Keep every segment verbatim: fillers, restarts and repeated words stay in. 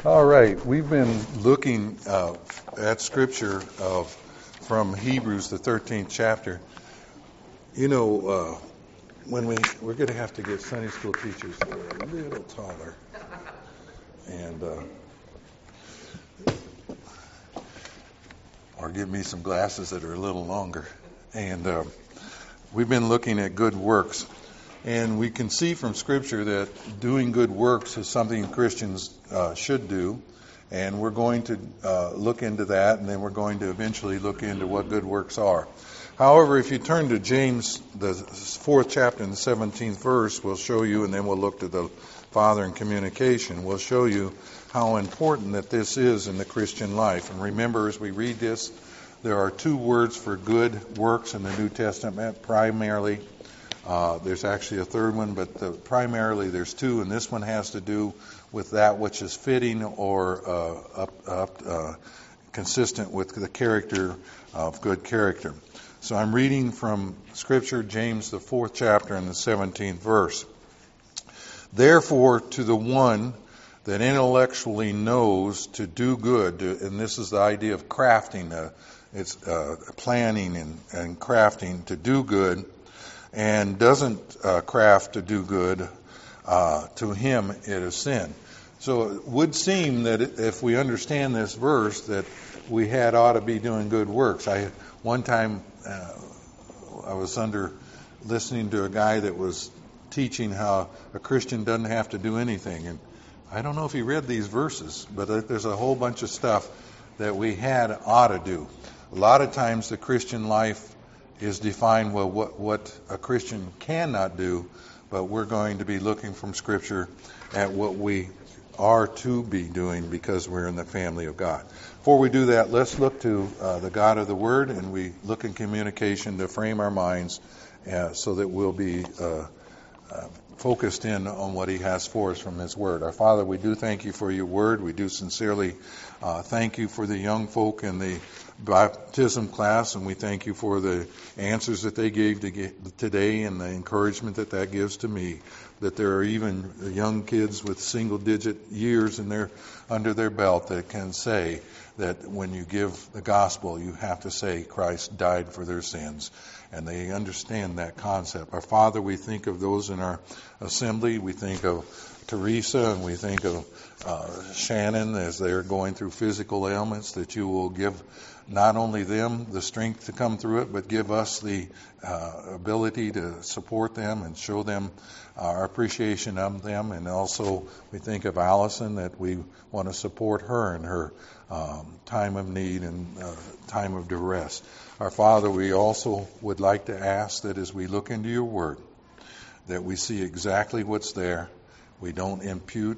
All right, we've been looking uh, at Scripture of from Hebrews, the thirteenth chapter. You know, uh, when we we're going to have to get Sunday school teachers that are a little taller, and uh, or give me some glasses that are a little longer. And uh, we've been looking at good works. And we can see from Scripture that doing good works is something Christians uh, should do. And we're going to uh, look into that, and then we're going to eventually look into what good works are. However, if you turn to James, the fourth chapter and the seventeenth verse, we'll show you, and then we'll look to the Father in communication. We'll show you how important that this is in the Christian life. And remember, as we read this, there are two words for good works in the New Testament, primarily. Uh, there's actually a third one, but the, primarily there's two, and this one has to do with that which is fitting or uh, up, up, uh, consistent with the character of good character. So I'm reading from Scripture, James, the fourth chapter and the seventeenth verse. Therefore, to the one that intellectually knows to do good, and this is the idea of crafting, uh, it's uh, planning and, and crafting to do good, and doesn't uh, craft to do good, uh, to him it is sin. So it would seem that if we understand this verse, that we had ought to be doing good works. I one time uh, I was under listening to a guy that was teaching how a Christian doesn't have to do anything, and I don't know if he read these verses, but there's a whole bunch of stuff that we had ought to do. A lot of times the Christian life is defined, well, what, what a Christian cannot do, but we're going to be looking from Scripture at what we are to be doing because we're in the family of God. Before we do that, let's look to uh, the God of the Word, and we look in communication to frame our minds uh, so that we'll be uh, uh, focused in on what He has for us from His Word. Our Father, we do thank You for Your Word. We do sincerely uh, thank You for the young folk in the baptism class, and we thank You for the answers that they gave to get today and the encouragement that that gives to me, that there are even young kids with single digit years in their under their belt that can say that when you give the gospel, you have to say Christ died for their sins, and they understand that concept. Our Father, we think of those in our assembly. We think of Teresa, and we think of uh, Shannon as they're going through physical ailments, that You will give not only them the strength to come through it, but give us the uh, ability to support them and show them our appreciation of them. And also we think of Allison, that we want to support her in her um, time of need and uh, time of duress. Our Father, we also would like to ask that as we look into Your Word, that we see exactly what's there. We don't impute,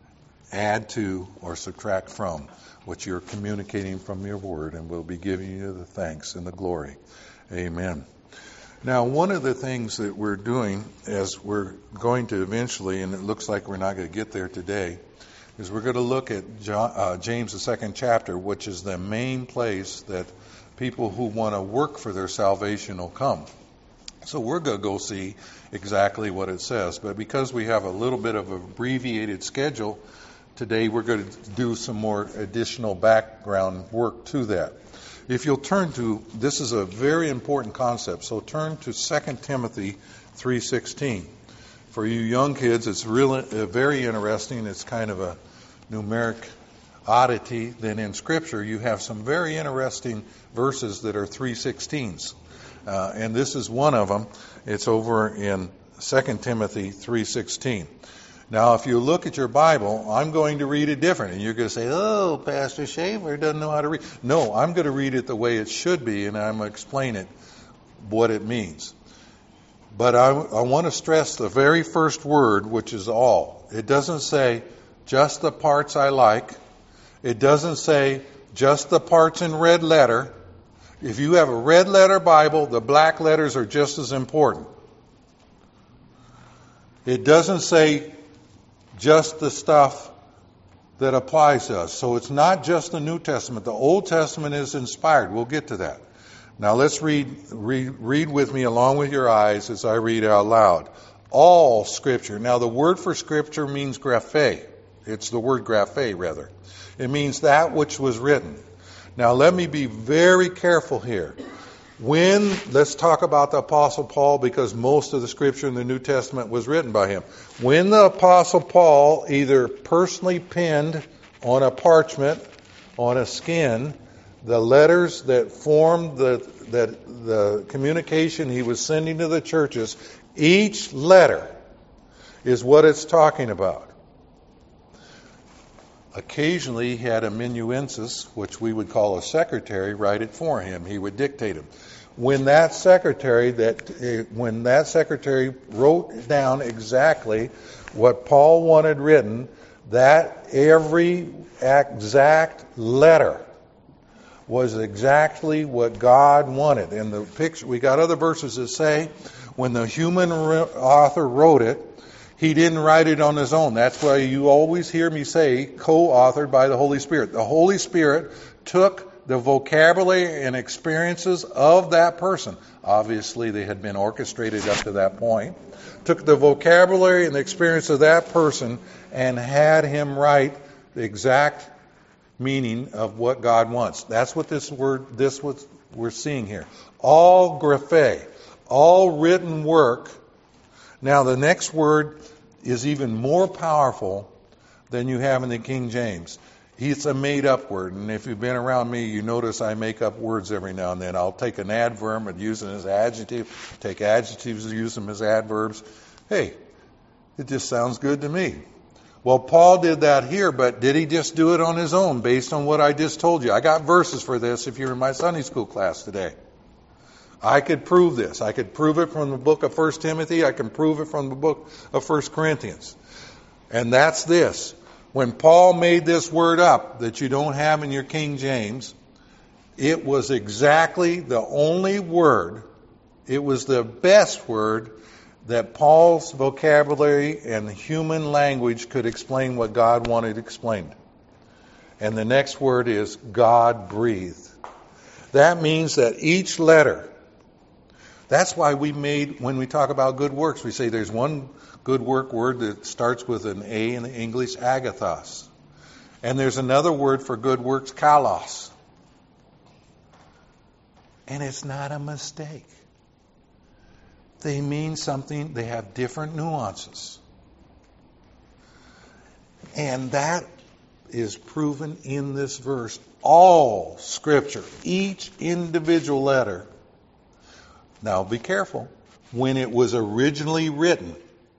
add to, or subtract from what You're communicating from Your Word, and we'll be giving You the thanks and the glory. Amen. Now, one of the things that we're doing, as we're going to eventually, and it looks like we're not going to get there today, is we're going to look at John, uh, James, the second chapter, which is the main place that people who want to work for their salvation will come. So we're going to go see exactly what it says. But because we have a little bit of an abbreviated schedule, today we're going to do some more additional background work to that. If you'll turn to, this is a very important concept, so turn to Second Timothy three sixteen. For you young kids, it's really uh, very interesting. It's kind of a numeric oddity. Then in Scripture, you have some very interesting verses that are three sixteens. Uh, and this is one of them. It's over in Second Timothy three sixteen. Now, if you look at your Bible, I'm going to read it different. And you're going to say, oh, Pastor Shaver doesn't know how to read. No, I'm going to read it the way it should be, and I'm going to explain it, what it means. But I, I want to stress the very first word, which is all. It doesn't say just the parts I like. It doesn't say just the parts in red letter. If you have a red letter Bible, the black letters are just as important. It doesn't say just the stuff that applies to us. So it's not just the New Testament. The Old Testament is inspired. We'll get to that. Now let's read, read, read with me along with your eyes as I read out loud. All Scripture. Now the word for Scripture means graphe. It's the word graphe, rather. It means that which was written. Now, let me be very careful here. When, let's talk about the Apostle Paul, because most of the Scripture in the New Testament was written by him. When the Apostle Paul either personally penned on a parchment, on a skin, the letters that formed the, that the communication he was sending to the churches, each letter is what it's talking about. Occasionally he had a amanuensis, which we would call a secretary, write it for him. He would dictate them. When that secretary that when that secretary wrote down exactly what Paul wanted written, that every exact letter was exactly what God wanted. In the picture, we got other verses that say when the human author wrote it, he didn't write it on his own. That's why you always hear me say co-authored by the Holy Spirit. The Holy Spirit took the vocabulary and experiences of that person. Obviously, they had been orchestrated up to that point. Took the vocabulary and the experience of that person and had him write the exact meaning of what God wants. That's what this word, this what we're seeing here. All graphe, all written work. Now, the next word is even more powerful than you have in the King James. It's a made-up word, and if you've been around me, you notice I make up words every now and then. I'll take an adverb and use it as adjective, take adjectives and use them as adverbs. Hey, it just sounds good to me. Well, Paul did that here, but did he just do it on his own based on what I just told you? I got verses for this if you're in my Sunday school class today. I could prove this. I could prove it from the book of First Timothy. I can prove it from the book of First Corinthians. And that's this. When Paul made this word up that you don't have in your King James, it was exactly the only word, it was the best word that Paul's vocabulary and human language could explain what God wanted explained. And the next word is God breathed. That means that each letter, that's why we made, when we talk about good works, we say there's one good work word that starts with an A in the English, agathos. And there's another word for good works, kalos. And it's not a mistake. They mean something, they have different nuances. And that is proven in this verse. All Scripture, each individual letter. Now be careful. When it was originally written,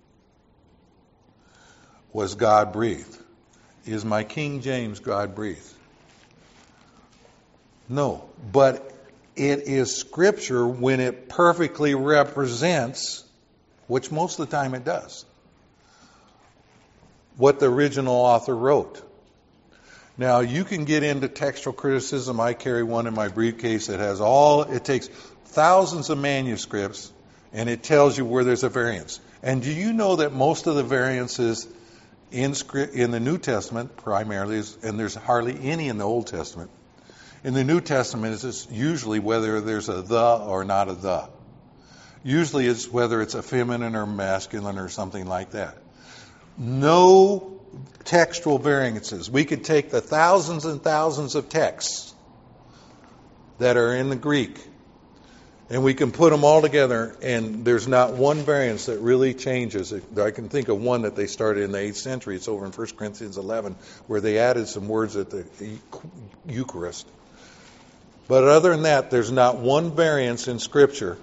was God breathed? Is my King James God breathed? No. But it is Scripture when it perfectly represents, which most of the time it does, what the original author wrote. Now, you can get into textual criticism. I carry one in my briefcase that has all, it takes thousands of manuscripts, and it tells you where there's a variance. And do you know that most of the variances in script, in the New Testament primarily, is, and there's hardly any in the Old Testament, in the New Testament it's usually whether there's a the or not a the. Usually it's whether it's a feminine or masculine or something like that. No textual variances. We could take the thousands and thousands of texts that are in the Greek, and we can put them all together, and there's not one variance that really changes it. I can think of one that they started in the eighth century. It's over in First Corinthians eleven, where they added some words at the Eucharist. But other than that, there's not one variance in Scripture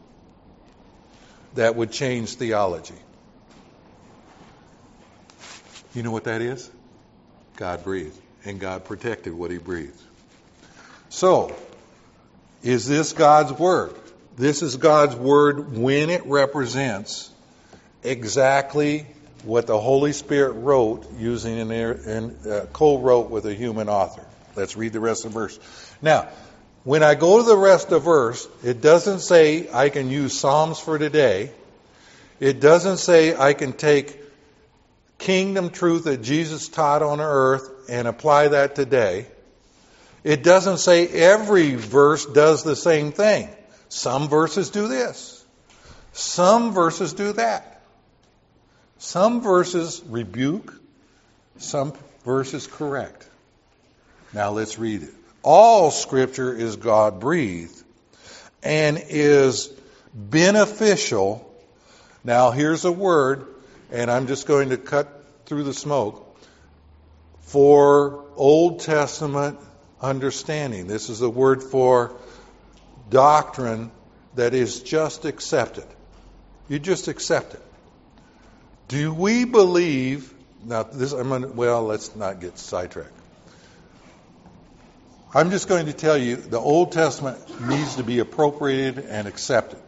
that would change theology. You know what that is? God breathed, and God protected what He breathed. So, is this God's Word? This is God's Word when it represents exactly what the Holy Spirit wrote using an, an uh, co-wrote with a human author. Let's read the rest of the verse. Now, when I go to the rest of the verse, it doesn't say I can use Psalms for today. It doesn't say I can take kingdom truth that Jesus taught on earth and apply that today. It doesn't say every verse does the same thing. Some verses do this. Some verses do that. Some verses rebuke. Some verses correct. Now let's read it. All Scripture is God-breathed and is beneficial. Now here's a word, and I'm just going to cut through the smoke. For Old Testament understanding. This is a word for doctrine that is just accepted. You just accept it. Do we believe, now this, I'm gonna, well, let's not get sidetracked. I'm just going to tell you the Old Testament needs to be appropriated and accepted.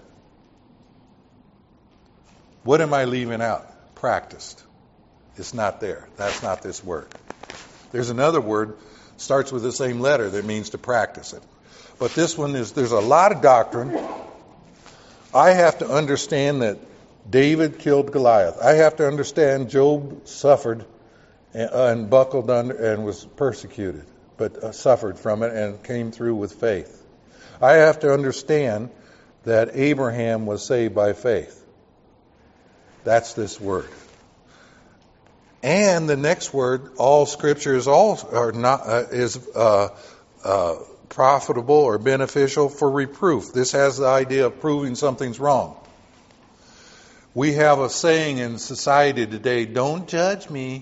What am I leaving out? Practiced. It's not there. That's not this word. There's another word, starts with the same letter, that means to practice it. But this one is, there's a lot of doctrine. I have to understand that David killed Goliath. I have to understand Job suffered and, uh, and buckled under and was persecuted, but uh, suffered from it and came through with faith. I have to understand that Abraham was saved by faith. That's this word. And the next word, all Scripture is all are not uh, is uh, uh, profitable or beneficial for reproof. This has the idea of proving something's wrong. We have a saying in society today: "Don't judge me."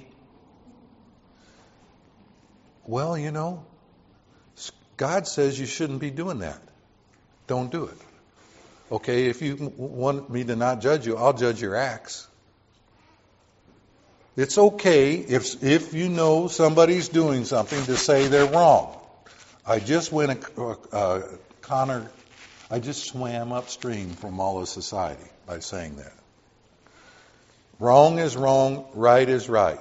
Well, you know, God says you shouldn't be doing that. Don't do it. Okay, if you want me to not judge you, I'll judge your acts. It's okay if if you know somebody's doing something to say they're wrong. I just went, uh, Connor, I just swam upstream from all of society by saying that. Wrong is wrong, right is right.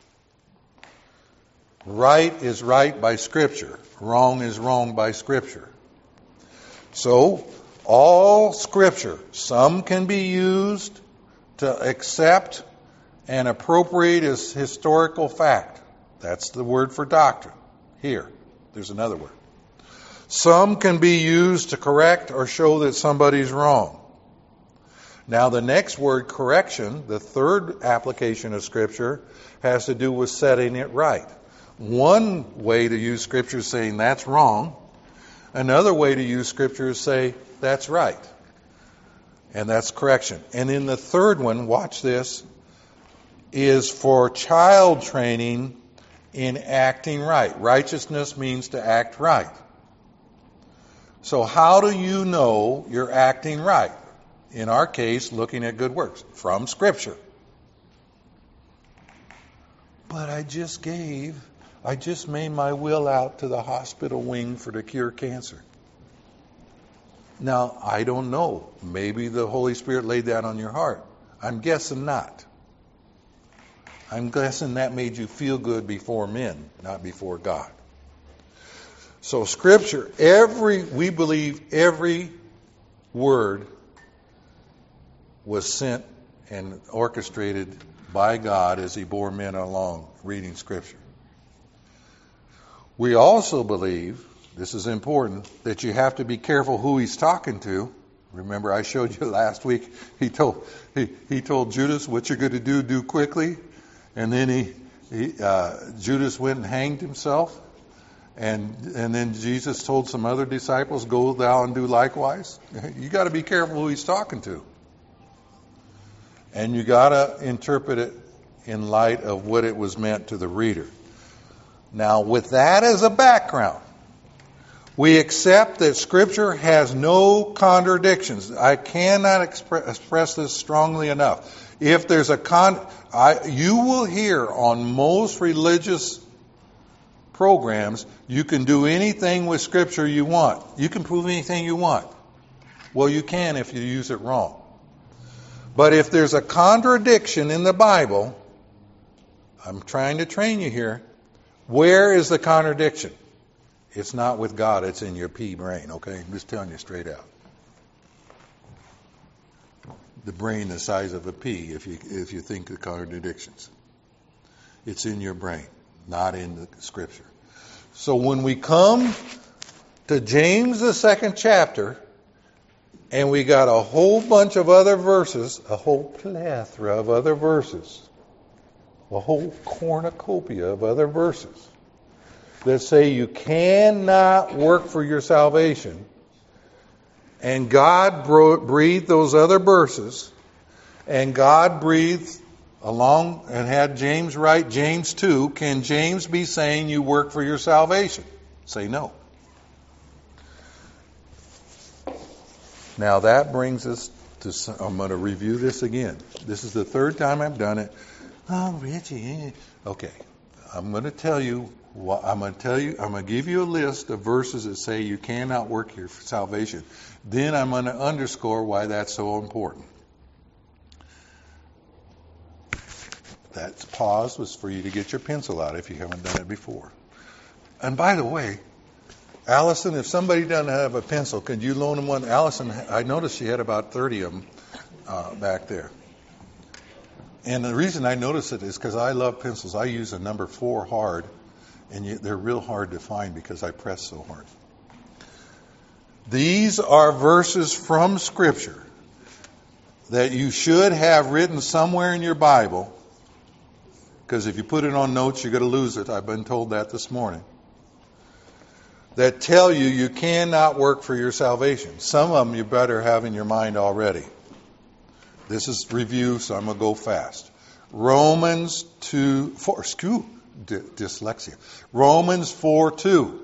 Right is right by Scripture. Wrong is wrong by Scripture. So, all Scripture, some can be used to accept and appropriate as historical fact. That's the word for doctrine. Here, there's another word. Some can be used to correct or show that somebody's wrong. Now, the next word, correction, the third application of Scripture, has to do with setting it right. One way to use Scripture is saying that's wrong. Another way to use Scripture is say that's right. And that's correction. And in the third one, watch this, is for child training in acting right. Righteousness means to act right. So how do you know you're acting right? In our case, looking at good works from Scripture. But I just gave, I just made my will out to the hospital wing for to cure cancer. Now, I don't know. Maybe the Holy Spirit laid that on your heart. I'm guessing not. I'm guessing that made you feel good before men, not before God. So Scripture, every we believe every word was sent and orchestrated by God as He bore men along reading Scripture. We also believe, this is important, that you have to be careful who He's talking to. Remember, I showed you last week, he told he, he told Judas, what you're going to do, do quickly. And then he, he uh, Judas went and hanged himself. And and then Jesus told some other disciples, go thou and do likewise. You got to be careful who He's talking to. And you got to interpret it in light of what it was meant to the reader. Now, with that as a background, we accept that Scripture has no contradictions. I cannot expre- express this strongly enough. If there's a con, I, you will hear on most religious programs, you can do anything with Scripture you want. You can prove anything you want. Well, you can if you use it wrong. But if there's a contradiction in the Bible, I'm trying to train you here. Where is the contradiction? It's not with God, it's in your pea brain, okay? I'm just telling you straight out. The brain the size of a pea, if you if you think of contradictions. It's in your brain, not in the Scripture. So when we come to James, the second chapter, and we got a whole bunch of other verses, a whole plethora of other verses, a whole cornucopia of other verses that say you cannot work for your salvation. And God breathed those other verses, and God breathed along and had James write James two. Can James be saying you work for your salvation? Say no. Now that brings us to, I'm going to review this again. This is the third time I've done it. Oh, Richie. Okay. I'm going to tell you, I'm going to tell you, I'm going to give you a list of verses that say you cannot work your salvation. Then I'm going to underscore why that's so important. That pause was for you to get your pencil out if you haven't done it before. And by the way, Allison, if somebody doesn't have a pencil, could you loan them one? Allison, I noticed she had about thirty of them uh, back there. And the reason I notice it is because I love pencils. I use a number four hard, and you, they're real hard to find because I press so hard. These are verses from Scripture that you should have written somewhere in your Bible, because if you put it on notes, you're going to lose it. I've been told that this morning. That tell you you cannot work for your salvation. Some of them you better have in your mind already. This is review, so I'm going to go fast. Romans two, four, excuse, dyslexia. Romans four two.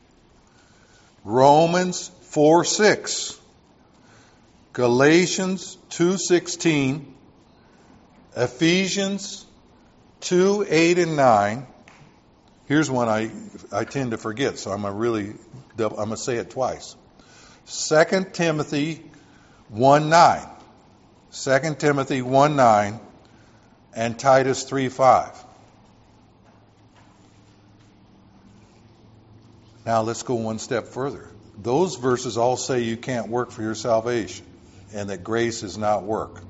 Romans four six. Galatians two sixteen. Ephesians two eight and nine. Here's one I, I tend to forget, so I'm going to really, I'm going to say it twice. Second Timothy one nine. Second Timothy one nine and Titus three five. Now let's go one step further. Those verses all say you can't work for your salvation and that grace is not work.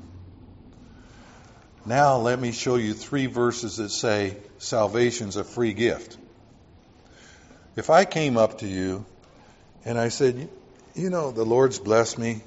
Now let me show you three verses that say salvation's a free gift. If I came up to you and I said, you know, the Lord's blessed me.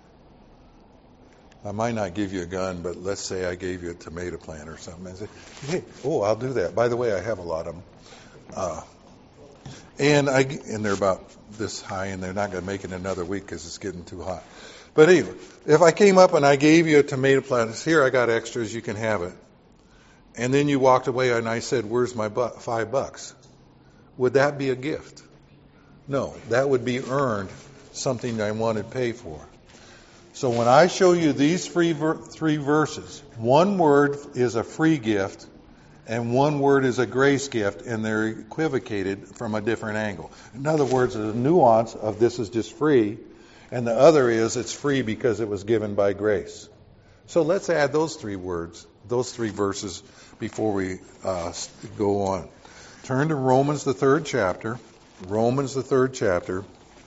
I might not give you a gun, but let's say I gave you a tomato plant or something. I say, hey, oh, I'll do that. By the way, I have a lot of them. Uh, and I and they're about this high, and they're not going to make it another week because it's getting too hot. But anyway, if I came up and I gave you a tomato plant, here I got extras, you can have it. And then you walked away and I said, where's my bu- five bucks? Would that be a gift? No, that would be earned, something I wanted to pay for. So when I show you these three, ver- three verses, one word is a free gift and one word is a grace gift, and they're equivocated from a different angle. In other words, there's a nuance of this is just free, and the other is it's free because it was given by grace. So let's add those three words, those three verses before we uh, go on. Turn to Romans, the third chapter. Romans, the third chapter.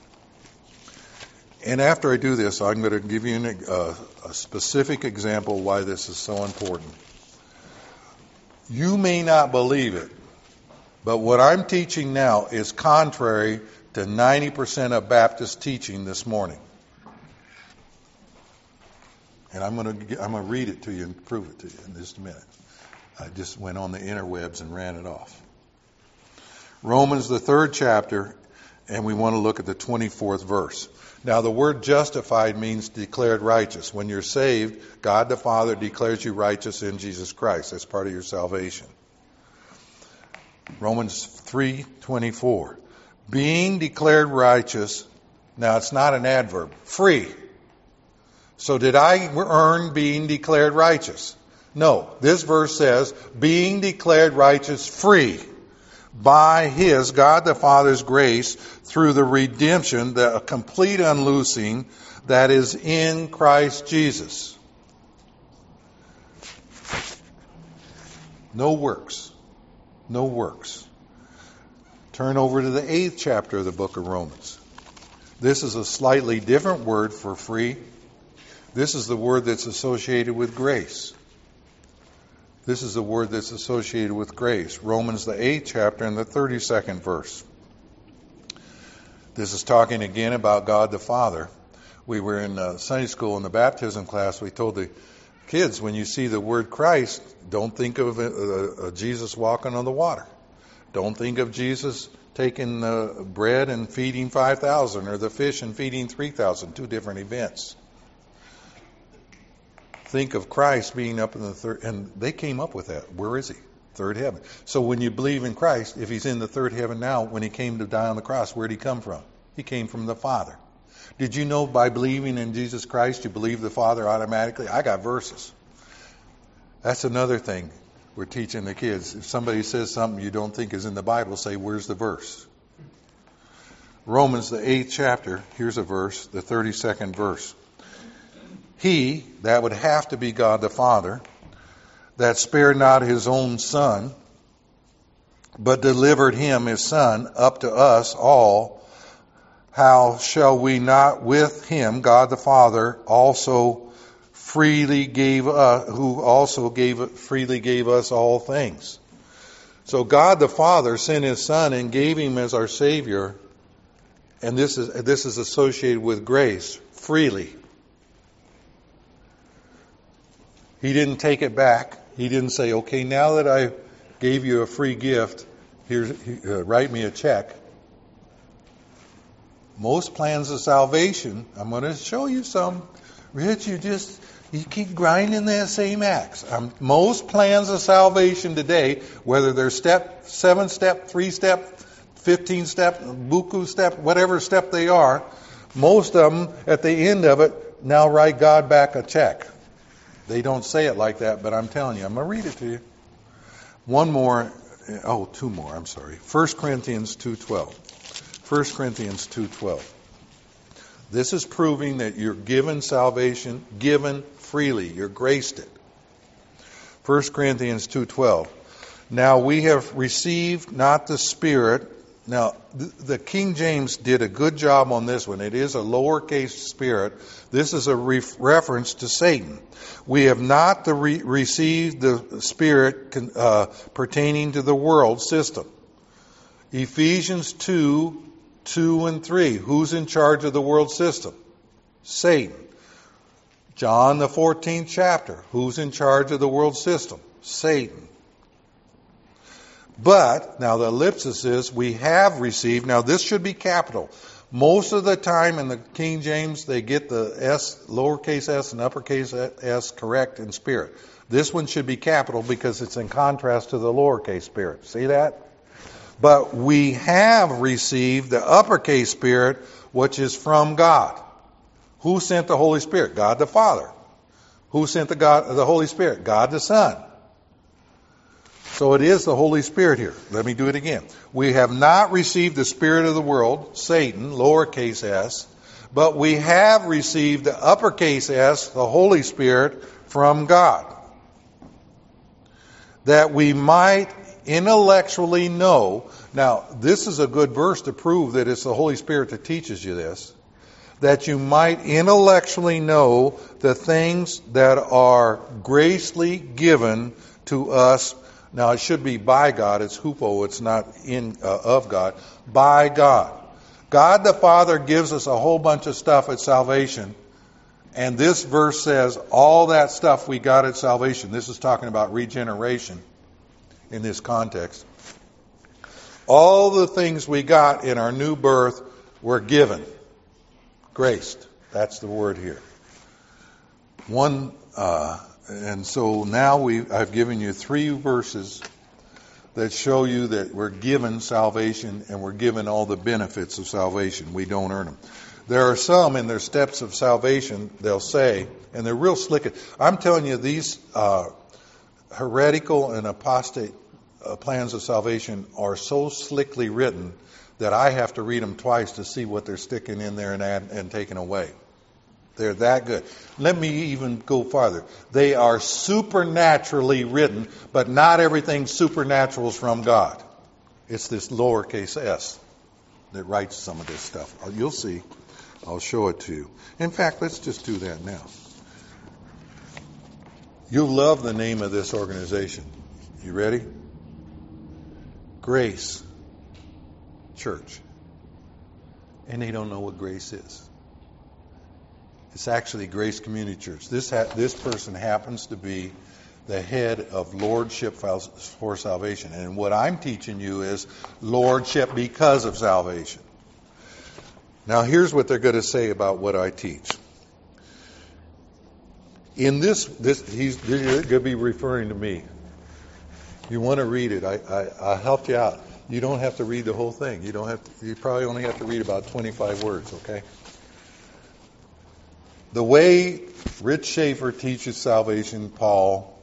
And after I do this, I'm going to give you an, uh, a specific example why this is so important. You may not believe it, but what I'm teaching now is contrary to ninety percent of Baptist teaching this morning. And I'm going to I'm going to read it to you and prove it to you in just a minute. I just went on the interwebs and ran it off. Romans, the third chapter, and we want to look at the twenty-fourth verse. Now, the word justified means declared righteous. When you're saved, God the Father declares you righteous in Jesus Christ. That's part of your salvation. Romans three twenty-four. Being declared righteous, now it's not an adverb, free. So did I earn being declared righteous? No. This verse says, being declared righteous free by His, God the Father's grace, through the redemption, the complete unloosing that is in Christ Jesus. No works. No works. Turn over to the eighth chapter of the book of Romans. This is a slightly different word for free. This is the word that's associated with grace. This is the word that's associated with grace. Romans, the eighth chapter and the thirty-second verse. This is talking again about God the Father. We were in uh, Sunday school in the baptism class. We told the Kids, when you see the word Christ, don't think of uh, uh, Jesus walking on the water. Don't think of Jesus taking the bread and feeding five thousand or the fish and feeding three thousand, two different events. Think of Christ being up in the third, and they came up with that. Where is he? Third heaven. So when you believe in Christ, if he's in the third heaven now, when he came to die on the cross, where did he come from? He came from the Father. Did you know by believing in Jesus Christ, you believe the Father automatically? I got verses. That's another thing we're teaching the kids. If somebody says something you don't think is in the Bible, say, where's the verse? Romans, the eighth chapter, here's a verse, the thirty-second verse. He, that would have to be God the Father, that spared not his own Son, but delivered him, his Son, up to us all, how shall we not with him, God the Father, also freely gave us, who also gave freely gave us all things? So God the Father sent his Son and gave him as our Savior, and this is this is associated with grace, freely. He didn't take it back. He didn't say, okay, now that I gave you a free gift, here's uh, write me a check. Most plans of salvation, I'm going to show you some. Rich, you just, you keep grinding that same axe. Um, most plans of salvation today, whether they're step, seven step, three step, fifteen step, buku step, whatever step they are, most of them, at the end of it, now write God back a check. They don't say it like that, but I'm telling you. I'm going to read it to you. One more. Oh, two more. I'm sorry. First Corinthians two twelve. First Corinthians two twelve. This is proving that you're given salvation, given freely. You're graced it. First Corinthians two twelve. Now we have received not the Spirit. Now, the King James did a good job on this one. It is a lowercase spirit. This is a ref- reference to Satan. We have not the re- received the Spirit uh, pertaining to the world system. Ephesians two, two and three. Who's in charge of the world system? Satan. John, the fourteenth chapter. Who's in charge of the world system? Satan. But, now the ellipsis is, we have received, now this should be capital. Most of the time in the King James, they get the S, lowercase s and uppercase s correct in spirit. This one should be capital because it's in contrast to the lowercase spirit. See that? But we have received the uppercase spirit, which is from God. Who sent the Holy Spirit? God the Father. Who sent the God, the Holy Spirit? God the Son. So it is the Holy Spirit here. Let me do it again. We have not received the spirit of the world, Satan, lowercase s, but we have received the uppercase S, the Holy Spirit, from God, that we might intellectually know. Now, this is a good verse to prove that it's the Holy Spirit that teaches you this. That you might intellectually know the things that are graciously given to us. Now, it should be by God. It's hupo. It's not in uh, of God. By God. God the Father gives us a whole bunch of stuff at salvation. And this verse says all that stuff we got at salvation. This is talking about regeneration in this context. All the things we got in our new birth were given. Graced. That's the word here. One... Uh, And so now we I've given you three verses that show you that we're given salvation and we're given all the benefits of salvation. We don't earn them. There are some in their steps of salvation, they'll say, and they're real slick. I'm telling you, these uh, heretical and apostate uh, plans of salvation are so slickly written that I have to read them twice to see what they're sticking in there and, add, and taking away. They're that good. Let me even go farther. They are supernaturally written, but not everything supernatural is from God. It's this lowercase s that writes some of this stuff. You'll see. I'll show it to you. In fact, let's just do that now. You'll love the name of this organization. You ready? Grace Church. And they don't know what grace is. It's actually Grace Community Church. This ha- this person happens to be the head of Lordship for Salvation. And what I'm teaching you is Lordship because of salvation. Now here's what they're going to say about what I teach. In this, this he's going to be referring to me. You want to read it, I, I, I helped you out. You don't have to read the whole thing. You don't have to, you probably only have to read about twenty-five words, okay? The way Rich Schaefer teaches salvation, Paul,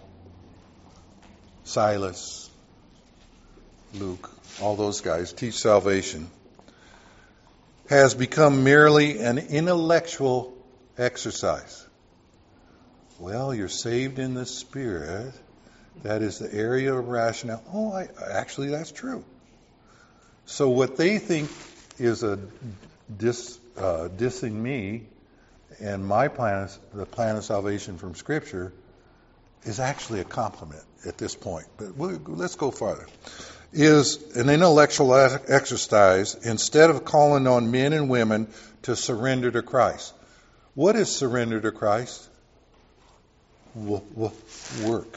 Silas, Luke, all those guys teach salvation, has become merely an intellectual exercise. Well, you're saved in the Spirit. That is the area of rationale. Oh, I, actually, that's true. So what they think is a dis, uh, dissing me and my plan, the plan of salvation from Scripture, is actually a compliment at this point. But we'll, let's go farther. Is an intellectual exercise instead of calling on men and women to surrender to Christ. What is surrender to Christ? W- w- work.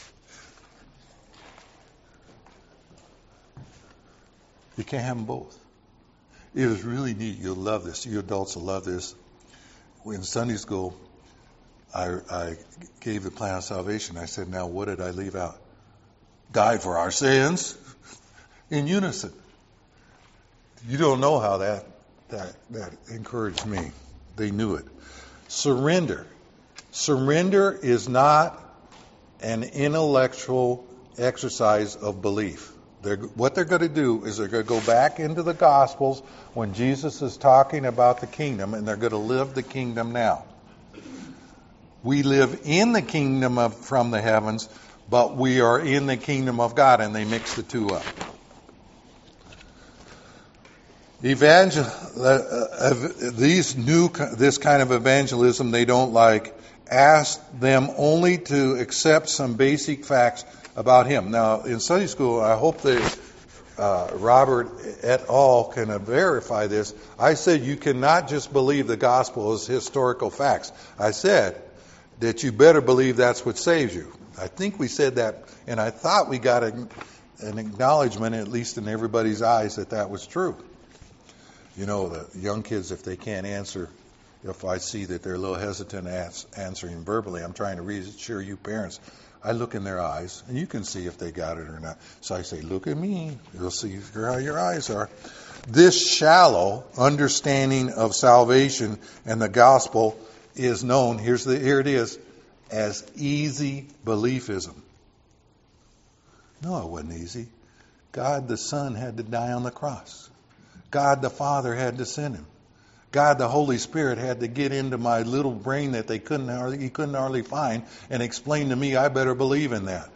You can't have them both. It was really neat. You'll love this. You adults will love this. In Sunday school, I, I gave the plan of salvation. I said, now what did I leave out? Died for our sins in unison. You don't know how that, that, that encouraged me. They knew it. Surrender. Surrender is not an intellectual exercise of belief. They're, what they're going to do is they're going to go back into the Gospels when Jesus is talking about the kingdom, and they're going to live the kingdom now. We live in the kingdom of, from the heavens, but we are in the kingdom of God, and they mix the two up. Evangel, uh, uh, these new, this kind of evangelism they don't like. Ask them only to accept some basic facts about him. Now, in Sunday school, I hope that uh, Robert et al. Can uh, verify this. I said you cannot just believe the gospel as historical facts. I said that you better believe that's what saves you. I think we said that, and I thought we got a, an acknowledgement, at least in everybody's eyes, that that was true. You know, the young kids, if they can't answer, if I see that they're a little hesitant as answering verbally, I'm trying to reassure you parents. I look in their eyes, and you can see if they got it or not. So I say, look at me. You'll see how your eyes are. This shallow understanding of salvation and the gospel is known, here's the, here it is, as easy beliefism. No, it wasn't easy. God the Son had to die on the cross. God the Father had to send him. God the Holy Spirit had to get into my little brain that they couldn't hardly, he couldn't hardly find and explain to me I better believe in that.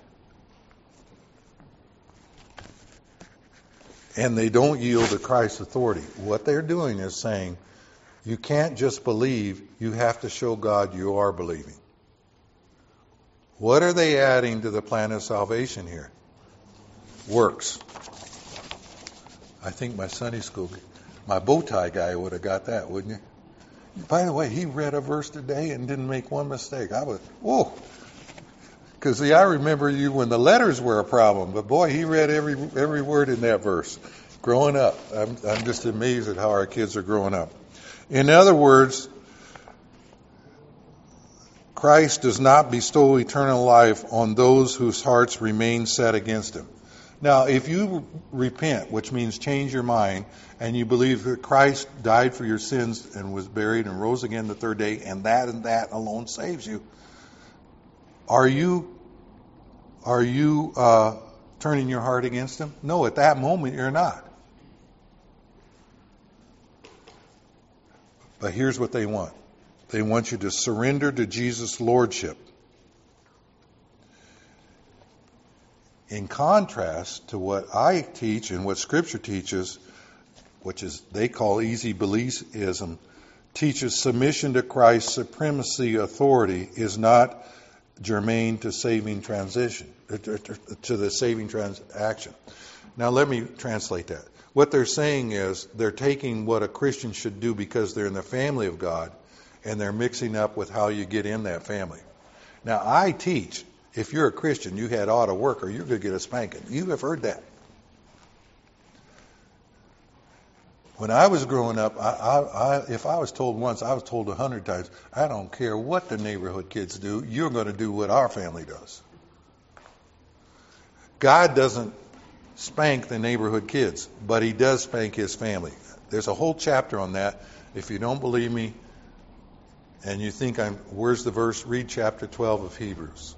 And they don't yield to Christ's authority. What they're doing is saying, you can't just believe, you have to show God you are believing. What are they adding to the plan of salvation here? Works. I think my Sunday school, my bow tie guy would have got that, wouldn't you? By the way, he read a verse today and didn't make one mistake. I was, whoa. Because, see, I remember you when the letters were a problem. But, boy, he read every every word in that verse. Growing up, I'm, I'm just amazed at how our kids are growing up. In other words, Christ does not bestow eternal life on those whose hearts remain set against him. Now, if you repent, which means change your mind, and you believe that Christ died for your sins and was buried and rose again the third day, and that and that alone saves you, are you are you uh, turning your heart against him? No, at that moment you're not. But here's what they want. They want you to surrender to Jesus' lordship. In contrast to what I teach and what Scripture teaches, which is they call easy beliefism, teaches submission to Christ's supremacy authority is not germane to saving transition, to the saving transaction. Now let me translate that. What they're saying is they're taking what a Christian should do because they're in the family of God, and they're mixing up with how you get in that family. Now, I teach, if you're a Christian, you had ought to work or you're going to get a spanking. You have heard that. When I was growing up, I, I, I, if I was told once, I was told a hundred times, I don't care what the neighborhood kids do, you're going to do what our family does. God doesn't spank the neighborhood kids, but he does spank his family. There's a whole chapter on that. If you don't believe me and you think I'm, where's the verse? Read chapter twelve of Hebrews.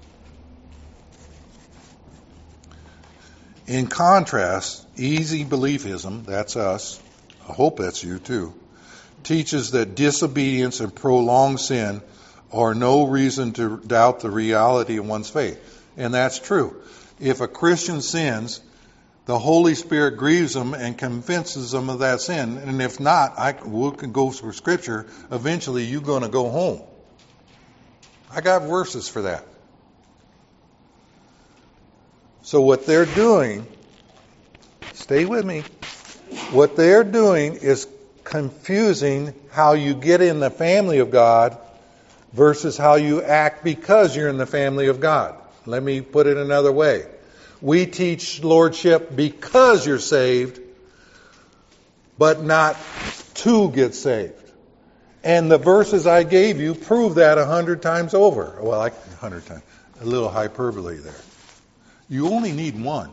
In contrast, easy beliefism, that's us, I hope that's you too, teaches that disobedience and prolonged sin are no reason to doubt the reality of one's faith. And that's true. If a Christian sins, the Holy Spirit grieves them and convinces them of that sin. And if not, I we can go through Scripture. Eventually, you're going to go home. I got verses for that. So what they're doing, stay with me, what they're doing is confusing how you get in the family of God versus how you act because you're in the family of God. Let me put it another way. We teach lordship because you're saved, but not to get saved. And the verses I gave you prove that a hundred times over. Well, like a hundred times. A little hyperbole there. You only need one.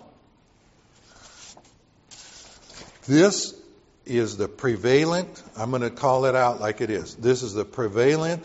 This is the prevalent, I'm going to call it out like it is. This is the prevalent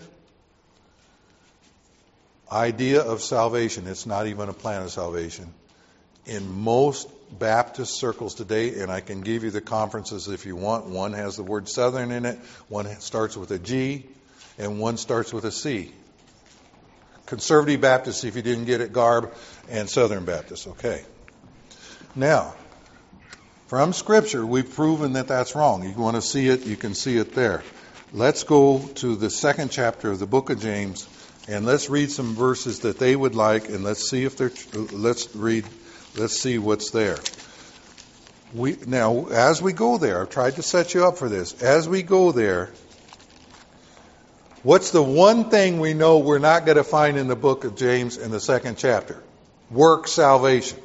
idea of salvation. It's not even a plan of salvation. In most Baptist circles today, and I can give you the conferences if you want. One has the word Southern in it, one starts with a G, and one starts with a C. Conservative Baptists, if you didn't get it, Garb, and Southern Baptists. Okay. Now, from Scripture, we've proven that that's wrong. You want to see it, you can see it there. Let's go to the second chapter of the book of James, and let's read some verses that they would like, and let's see if they're. Let's read. Let's see what's there. We now, as we go there, I've tried to set you up for this. As we go there, what's the one thing we know we're not going to find in the book of James in the second chapter? Work salvation.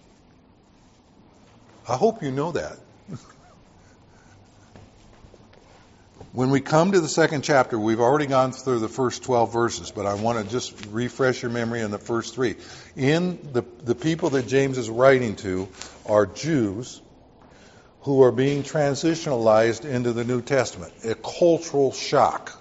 I hope you know that. When we come to the second chapter, we've already gone through the first twelve verses, but I want to just refresh your memory in the first three. In the, the people that James is writing to are Jews who are being transitionalized into the New Testament. A cultural shock.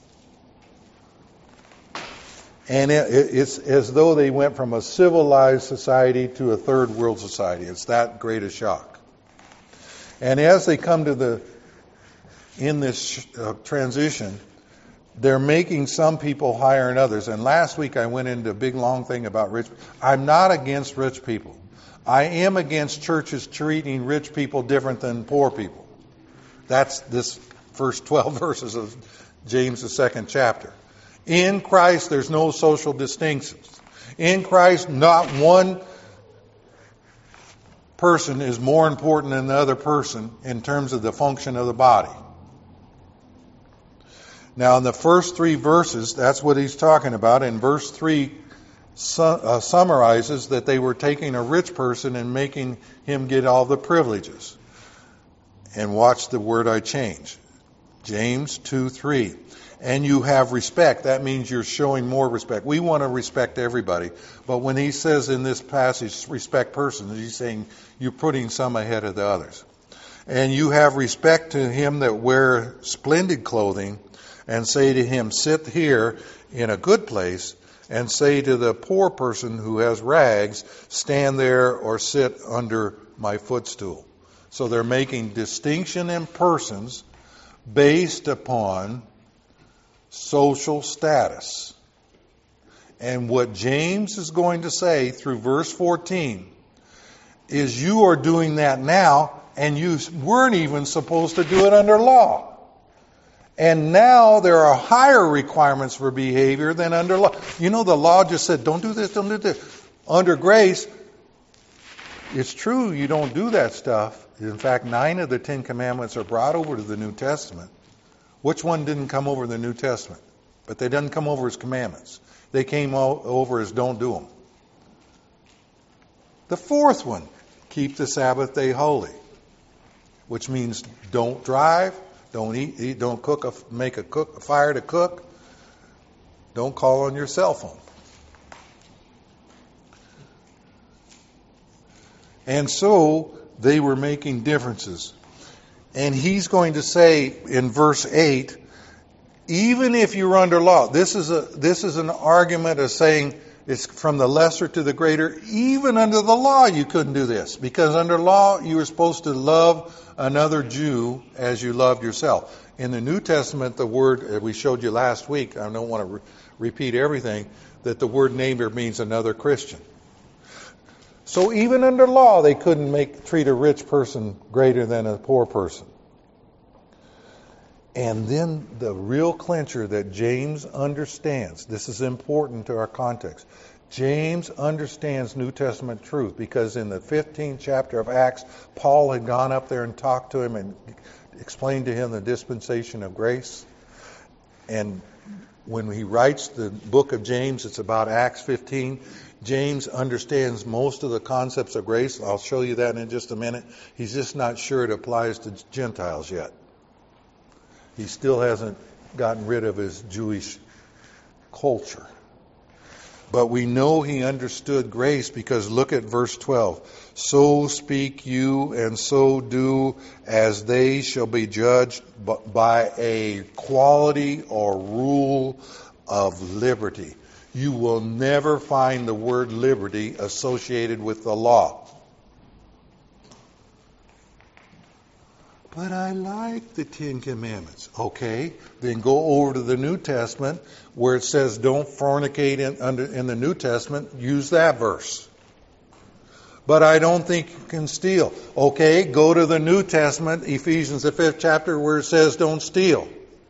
And it, it's as though they went from a civilized society to a third world society. It's that great a shock. And as they come to the in this uh, transition, they're making some people higher than others. And last week I went into a big long thing about rich. I'm not against rich people. I am against churches treating rich people different than poor people. That's this first twelve verses of James, the second chapter. In Christ, there's no social distinctions. In Christ, not one person is more important than the other person in terms of the function of the body. Now, in the first three verses, that's what he's talking about. In verse three, su- uh, summarizes that they were taking a rich person and making him get all the privileges. And watch the word I change. James two three. And you have respect. That means you're showing more respect. We want to respect everybody. But when he says in this passage, respect persons, he's saying you're putting some ahead of the others. And you have respect to him that wear splendid clothing, and say to him, sit here in a good place, and say to the poor person who has rags, stand there or sit under my footstool. So they're making distinction in persons based upon social status. And what James is going to say through verse fourteen is you are doing that now, and you weren't even supposed to do it under law. And now there are higher requirements for behavior than under law. You know, the law just said, don't do this, don't do this. Under grace, it's true you don't do that stuff. In fact, nine of the Ten Commandments are brought over to the New Testament. Which one didn't come over to the New Testament? but they didn't come over as commandments. They came over as don't do them. The fourth one, keep the Sabbath day holy, which means don't drive, don't eat, eat don't cook, a, make a, cook, a fire to cook, don't call on your cell phone. And so they were making differences. And he's going to say in verse eight, even if you're under law, this is a this is an argument of saying it's from the lesser to the greater. Even under the law, you couldn't do this, because under law you were supposed to love another Jew as you loved yourself. In the New Testament, the word we showed you last week, I don't want to re- repeat everything, that the word neighbor means another Christian. So even under law, they couldn't make treat a rich person greater than a poor person. And then the real clincher that James understands, this is important to our context. James understands New Testament truth because in the fifteenth chapter of Acts, Paul had gone up there and talked to him and explained to him the dispensation of grace. And when he writes the book of James, it's about Acts fifteen. James understands most of the concepts of grace. I'll show you that in just a minute. He's just not sure it applies to Gentiles yet. He still hasn't gotten rid of his Jewish culture. But we know he understood grace because look at verse twelve. So speak you and so do as they shall be judged by a quality or rule of liberty. You will never find the word liberty associated with the law. But I like the Ten Commandments. Okay, then go over to the New Testament where it says don't fornicate in, under, in the New Testament. Use that verse. But I don't think you can steal. Okay, go to the New Testament, Ephesians the fifth chapter where it says don't steal.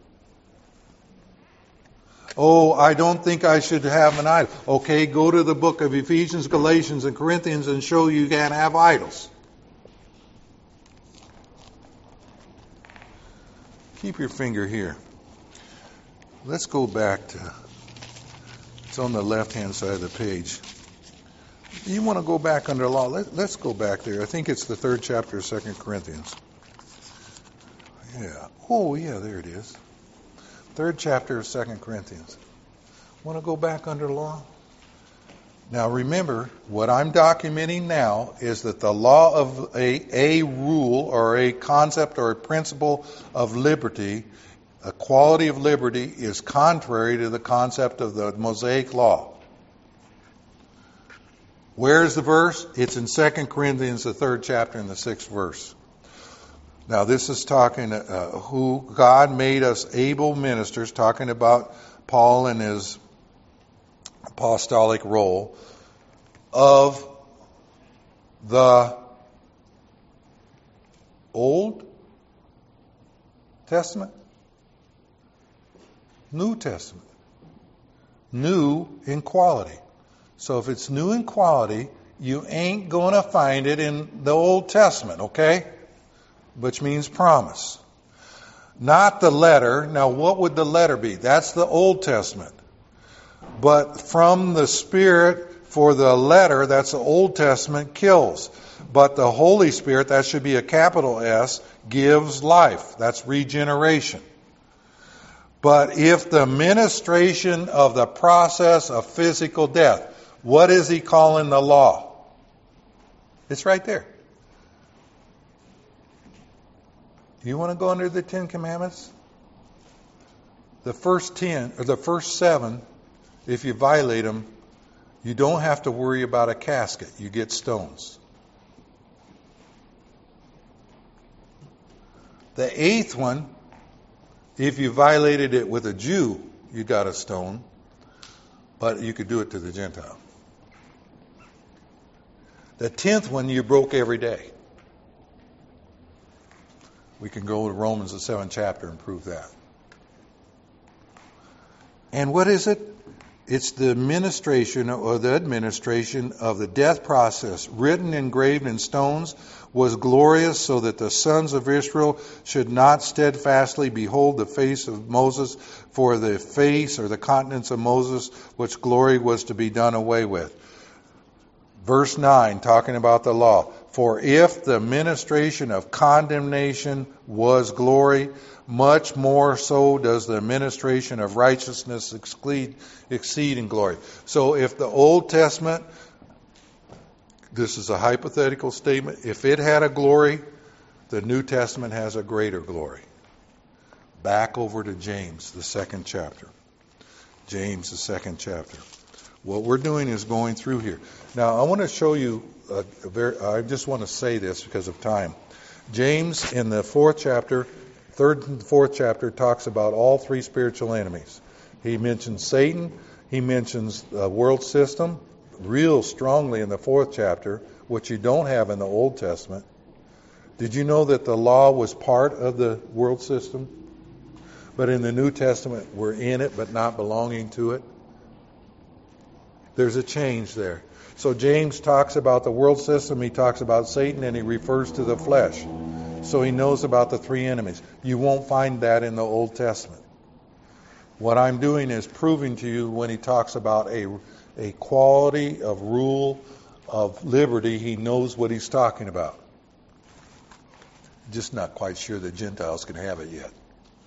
Oh, I don't think I should have an idol. Okay, go to the book of Ephesians, Galatians, and Corinthians and show you can't have idols. Keep your finger here. Let's go back to, it's on the left-hand side of the page. You want to go back under law? Let, let's go back there. I think it's the third chapter of Second Corinthians. Yeah. Oh, yeah, there it is. Third chapter of Second Corinthians. Want to go back under law? Now remember, what I'm documenting now is that the law of a, a rule or a concept or a principle of liberty, a quality of liberty, is contrary to the concept of the Mosaic law. Where's the verse? It's in Second Corinthians, the third chapter, and the sixth verse. Now, this is talking uh, who God made us able ministers, talking about Paul and his apostolic role of the Old Testament, New Testament. New in quality. So if it's new in quality, you ain't going to find it in the Old Testament, okay? Which means promise. Not the letter. Now, what would the letter be? That's the Old Testament. But from the Spirit for the letter, that's the Old Testament, kills. But the Holy Spirit, that should be a capital S, gives life. That's regeneration. But if the ministration of the process of physical death, what is he calling the law? It's right there. You want to go under the Ten Commandments? The first ten, or the first seven, if you violate them, you don't have to worry about a casket. You get stones. The eighth one, if you violated it with a Jew, you got a stone. But you could do it to the Gentile. The tenth one, you broke every day. We can go to Romans, the seventh chapter, and prove that. And what is it? It's the administration or the administration of the death process, written, engraved in stones, was glorious, so that the sons of Israel should not steadfastly behold the face of Moses, for the face or the countenance of Moses, which glory was to be done away with. Verse nine, talking about the law. For if the ministration of condemnation was glory, much more so does the administration of righteousness exceed, exceed in glory. So if the Old Testament, this is a hypothetical statement, if it had a glory, the New Testament has a greater glory. Back over to James, the second chapter. James, the second chapter. What we're doing is going through here. Now, I want to show you, a, a very, I just want to say this because of time. James, in the fourth chapter, third and fourth chapter, talks about all three spiritual enemies. He mentions Satan. He mentions the world system real strongly in the fourth chapter, which you don't have in the Old Testament. Did you know that the law was part of the world system? But in the New Testament, we're in it but not belonging to it. There's a change there. So James talks about the world system, he talks about Satan, and he refers to the flesh. So he knows about the three enemies. You won't find that in the Old Testament. What I'm doing is proving to you when he talks about a, a quality of rule of liberty, he knows what he's talking about. Just not quite sure the Gentiles can have it yet.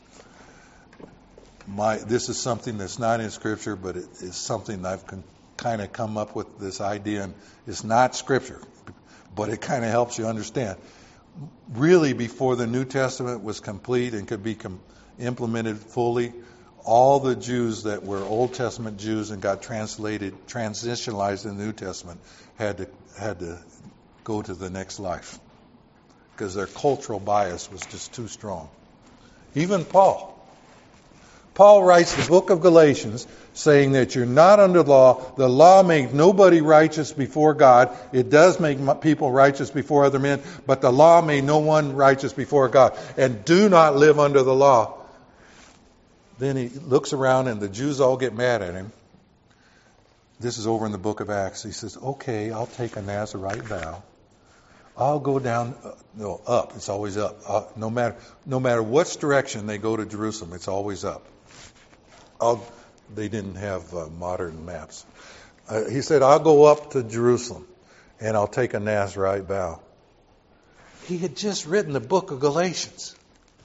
My, this is something that's not in Scripture, but it is something I've con- kind of come up with this idea, and it's not Scripture, but it kind of helps you understand. Really, before the New Testament was complete and could be com- implemented fully, all the Jews that were Old Testament Jews and got translated, transitionalized in the New Testament, had to had to go to the next life because their cultural bias was just too strong. Even Paul. Paul writes the book of Galatians saying that you're not under the law. The law makes nobody righteous before God. It does make people righteous before other men, but the law made no one righteous before God. And do not live under the law. Then he looks around and the Jews all get mad at him. This is over in the book of Acts. He says, okay, I'll take a Nazirite vow. I'll go down, uh, no, up. It's always up. Uh, no matter no matter which direction they go to Jerusalem, it's always up. I'll, they didn't have uh, modern maps. Uh, he said, I'll go up to Jerusalem and I'll take a Nazirite vow. He had just written the book of Galatians.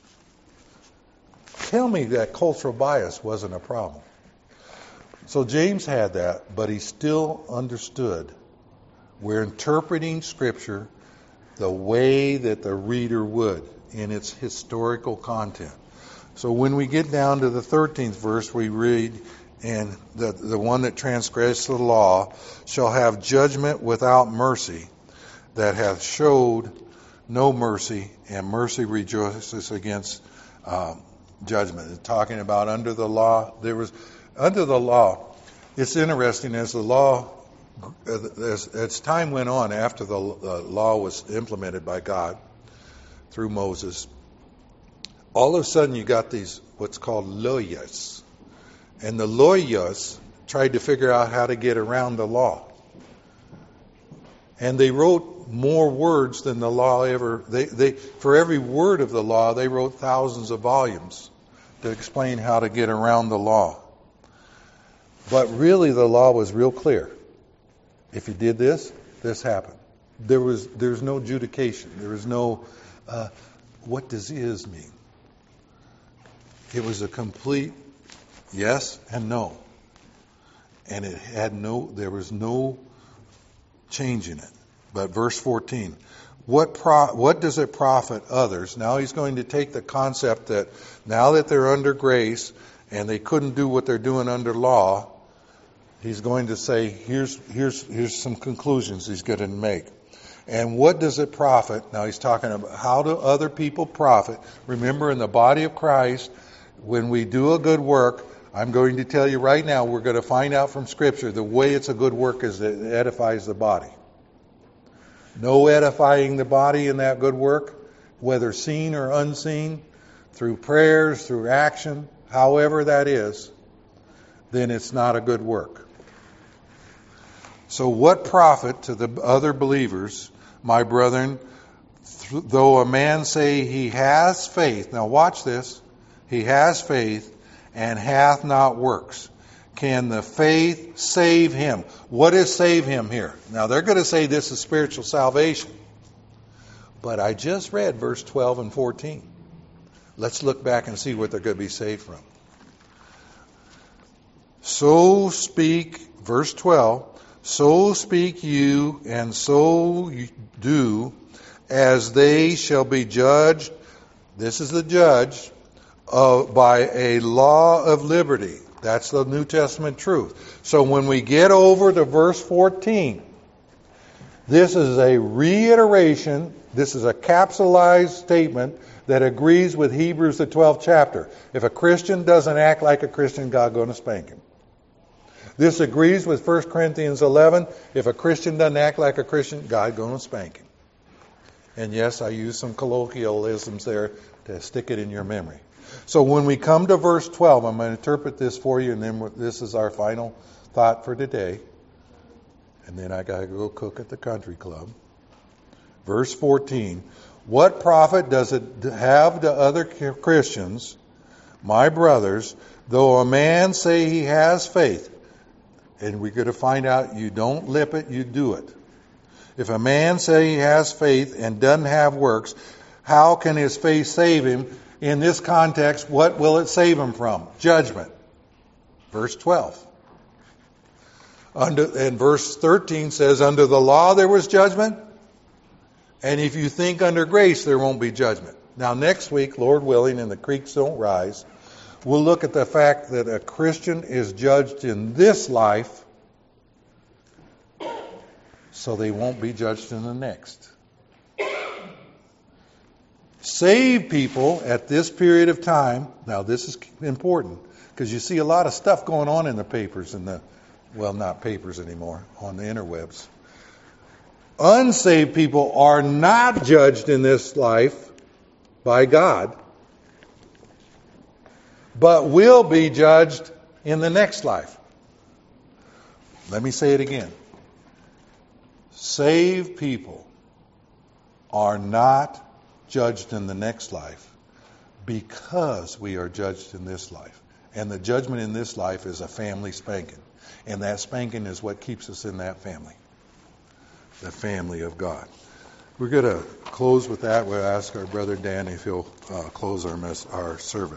Tell me that cultural bias wasn't a problem. So James had that, but he still understood. We're interpreting Scripture the way that the reader would in its historical content. So when we get down to the thirteenth verse, we read, and the, the one that transgressed the law shall have judgment without mercy, that hath showed no mercy, and mercy rejoices against um, judgment. It's talking about under the law, there was, under the law, it's interesting as the law, as, as time went on after the uh, law was implemented by God through Moses, all of a sudden you got these what's called lawyers. And the lawyers tried to figure out how to get around the law. And they wrote more words than the law ever. They, they, for every word of the law, they wrote thousands of volumes to explain how to get around the law. But really the law was real clear. If you did this, this happened. There was there's no adjudication. There was no, uh, what does is mean? It was a complete yes and no. And it had no, there was no change in it. But verse fourteen, what pro, what does it profit others? Now he's going to take the concept that now that they're under grace and they couldn't do what they're doing under law, he's going to say, here's here's here's some conclusions he's going to make. And what does it profit? Now he's talking about how do other people profit. Remember, in the body of Christ, when we do a good work, I'm going to tell you right now, we're going to find out from Scripture the way it's a good work is that it edifies the body. No edifying the body in that good work, whether seen or unseen, through prayers, through action, however that is. then it's not a good work. So what profit to the other believers, my brethren, th- though a man say he has faith, now watch this, he has faith and hath not works. Can the faith save him? What is save him here? Now they're going to say this is spiritual salvation. But I just read verse twelve and fourteen. Let's look back and see what they're going to be saved from. So speak, verse twelve, so speak you and so do, as they shall be judged, this is the judge, uh, by a law of liberty. That's the New Testament truth. So when we get over to verse fourteen, this is a reiteration, this is a capsulized statement that agrees with Hebrews, the twelfth chapter. If a Christian doesn't act like a Christian, God's going to spank him. This agrees with First Corinthians eleven. If a Christian doesn't act like a Christian, God's going to spank him. And yes, I use some colloquialisms there to stick it in your memory. So when we come to verse twelve, I'm going to interpret this for you, and then this is our final thought for today. And then I got to go cook at the country club. Verse fourteen. What profit does it have to other Christians, my brothers, though a man say he has faith? And we're going to find out you don't lip it, you do it. If a man say he has faith and doesn't have works, how can his faith save him? In this context, what will it save him from? Judgment. Verse twelve. Under, and verse thirteen says, under the law there was judgment. And if you think under grace, there won't be judgment. Now, next week, Lord willing, and the creeks don't rise, we'll look at the fact that a Christian is judged in this life, so they won't be judged in the next. Save people at this period of time. Now, this is important, because you see a lot of stuff going on in the papers, and the, well, not papers anymore, on the interwebs. Unsaved people are not judged in this life by God, but will be judged in the next life. Let me say it again. Saved people are not judged in the next life because we are judged in this life. And the judgment in this life is a family spanking. And that spanking is what keeps us in that family. The family of God. We're going to close with that. We'll ask our brother Dan if he'll uh, close our mess, our service.